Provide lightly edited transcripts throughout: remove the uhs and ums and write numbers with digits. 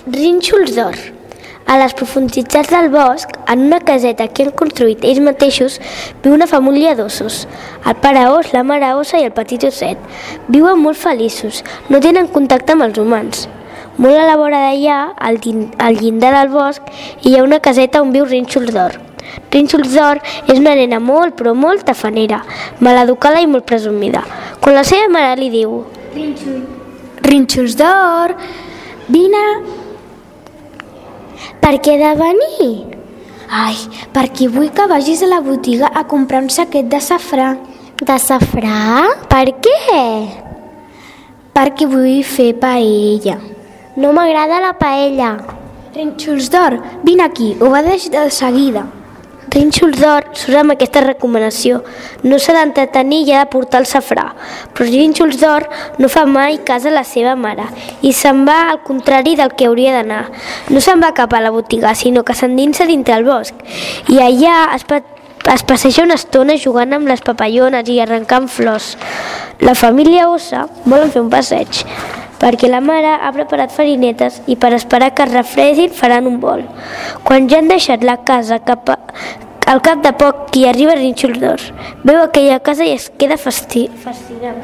Rínxols d'or. A les profunditats del bosc, en una caseta que han construït ells mateixos, viu una família d'ossos. El pare ós, la mare ossa i el petit osset. Viuen molt feliços, no tenen contacte amb els humans. Molt a la vora d'allà, al llindar del bosc, hi ha una caseta on viu Rínxols d'or. Rínxols d'or és una nena molt, però molt tafanera, maleducada i molt presumida. Quan la seva mare li diu: Rínxols d'or, vine. Per què ha de venir? Ai, perquè vull que vagis a la botiga a comprar un saquet de safrà. De safrà? Per què? Perquè vull fer paella. No m'agrada la paella. Rínxols d'or, vine aquí, ho va deixar de seguida. Rínxols d'or surt amb aquesta recomanació. No s'ha d'entretenir i ha de portar el safrà. Però Rínxols d'or no fa mai cas a la seva mare i se'n va al contrari del que hauria d'anar. No se'n va cap a la botiga, sinó que s'endinsa dintre el bosc. I allà es passeja una estona jugant amb les papallones i arrencant flors. La família ossa volen fer un passeig, perquè la mare ha preparat farinetes i per esperar que es refredin faran un vol. Quan ja han deixat la casa, al cap de poc hi arriba Rínxols d'or. Veu aquella casa i es queda fascinat.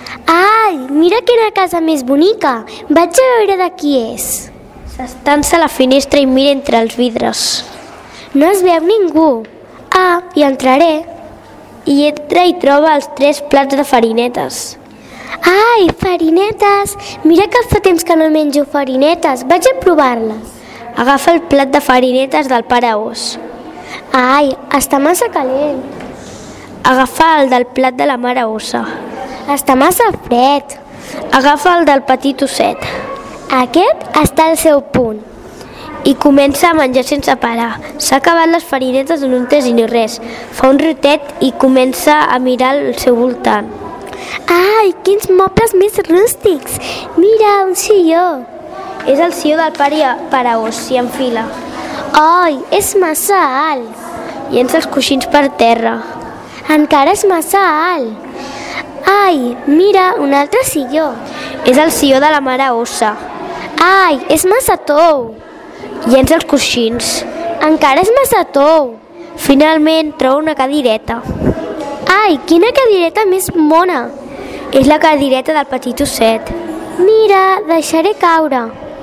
Ai, mira quina casa més bonica! Vaig a veure de qui és. S'estança a la finestra i mira entre els vidres. No es veu ningú. Ah, hi entraré. I entra i troba els 3 plats de farinetes. Ai, farinetes! Mira que fa temps que no menjo farinetes. Vaig a provar-les. Agafa el plat de farinetes del pare ós. Ai, està massa calent. Agafa el del plat de la mare ossa. Està massa fred. Agafa el del petit osset. Aquest està al seu punt. I comença a menjar sense parar. S'ha acabat les farinetes en un tres i ni res. Fa un rotet i comença a mirar al seu voltant. Ai, quins mobles més rústics! Mira, un silló. És el silló del pare ós, s'hi enfila. Ai, és massa alt. Llença els coixins per terra. Encara és massa alt. Ai, mira, un altre silló. És el silló de la mare ossa. Ai, és massa tou. Llença els coixins. Encara és massa tou. Finalment troba una cadireta. Ai, quina cadireta més mona. És la cadireta del petit osset. Mira, deixaré caure.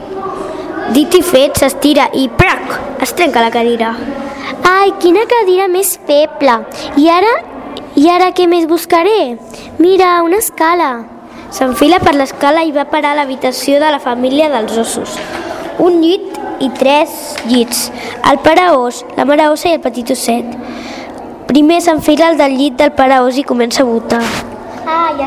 Dit i fet, s'estira i prac! Es trenca la cadira. Ai, quina cadira més feble. I ara què més buscaré? Mira, una escala. S'enfila per l'escala i va parar a l'habitació de la família dels ossos. Un llit i 3 llits. El pare ós, la mare ossa i el petit osset. Primer s'enfila el del llit del pare ós i comença a botar. Ai,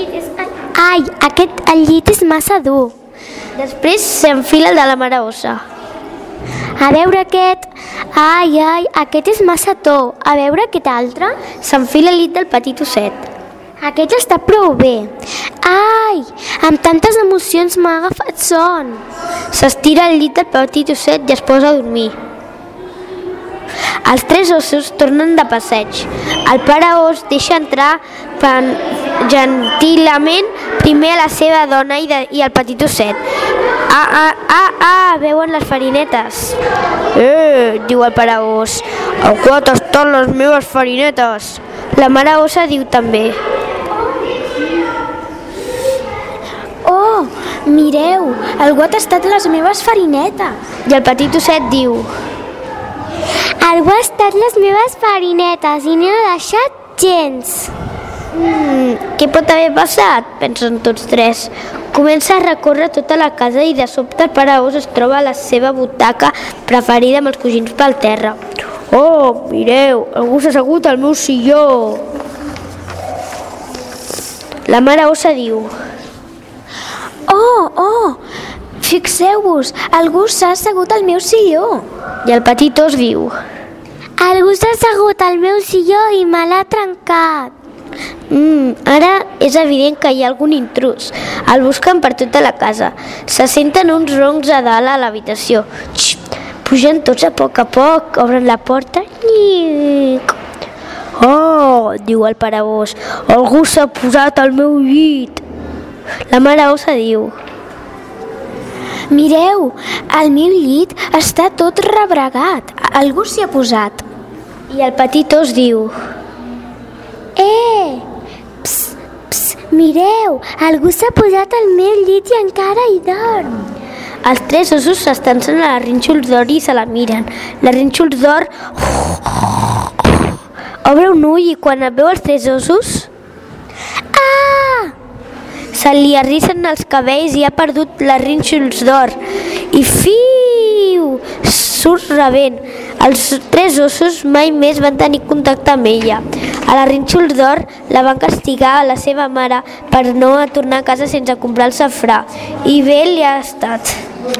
aquest llit és massa dur. Després s'enfila el de la mare ossa. A veure aquest. Ai, aquest és massa tou. A veure aquest altre. S'enfila el llit del petit osset. Aquest està prou bé. Ai, amb tantes emocions m'ha agafat son. S'estira el llit del petit osset i es posa a dormir. Els 3 ossos tornen de passeig. El pare ós deixa entrar gentilament primer a la seva dona i el petit osset. Veuen les farinetes. Diu el pare ós. A quant estan les meves farinetes? La mare ossa diu també. Oh, mireu, algú ha tastat les meves farinetes. I el petit osset diu: algú ha tastat les meves farinetes i no he deixat gens. Què pot haver passat? Pensen tots 3. Comença a recórrer tota la casa i de sobte el pare ós es troba a la seva butaca preferida amb els coixins pel terra. Oh, mireu, algú s'ha assegut al meu silló. La mare ossa diu: Oh, fixeu-vos, algú s'ha assegut al meu silló. I el petit ós diu: algú s'ha assegut al meu silló i me l'ha trencat. Ara és evident que hi ha algun intrús. El busquen per tota la casa. Se senten uns roncs a dalt a l'habitació. Pugen tots a poc, obren la porta. Oh, diu el pare ós, algú s'ha posat al meu llit. La mare ossa diu: Mireu, el meu llit està tot rebregat. Algú s'hi ha posat. I el petit os diu: Psst, psst, mireu, algú s'ha posat al meu llit i encara hi dorm. Els 3 ossos s'estancen a la Rínxols d'Or i se la miren. La Rínxols d'Or obre un ull i quan veu els 3 ossos se li arrissen els cabells i ha perdut la Rínxols d'Or. I fiu! Surt rebent. Els 3 ossos mai més van tenir contacte amb ella. A la Rínxols d'Or la van castigar a la seva mare per no tornar a casa sense comprar el safrà. I bé li ha estat.